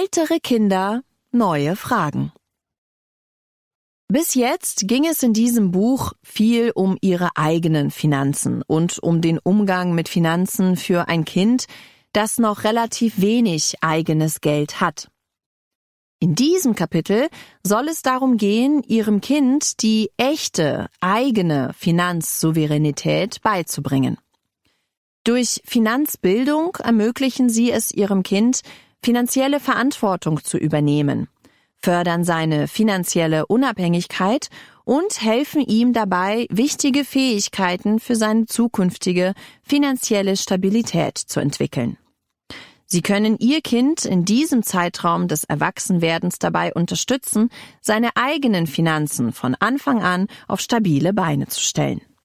Ältere Kinder, neue Fragen. Bis jetzt ging es in diesem Buch viel um ihre eigenen Finanzen und um den Umgang mit Finanzen für ein Kind, das noch relativ wenig eigenes Geld hat. In diesem Kapitel soll es darum gehen, ihrem Kind die echte, eigene Finanzsouveränität beizubringen. Durch Finanzbildung ermöglichen sie es ihrem Kind, finanzielle Verantwortung zu übernehmen, fördern seine finanzielle Unabhängigkeit und helfen ihm dabei, wichtige Fähigkeiten für seine zukünftige finanzielle Stabilität zu entwickeln. Sie können Ihr Kind in diesem Zeitraum des Erwachsenwerdens dabei unterstützen, seine eigenen Finanzen von Anfang an auf stabile Beine zu stellen.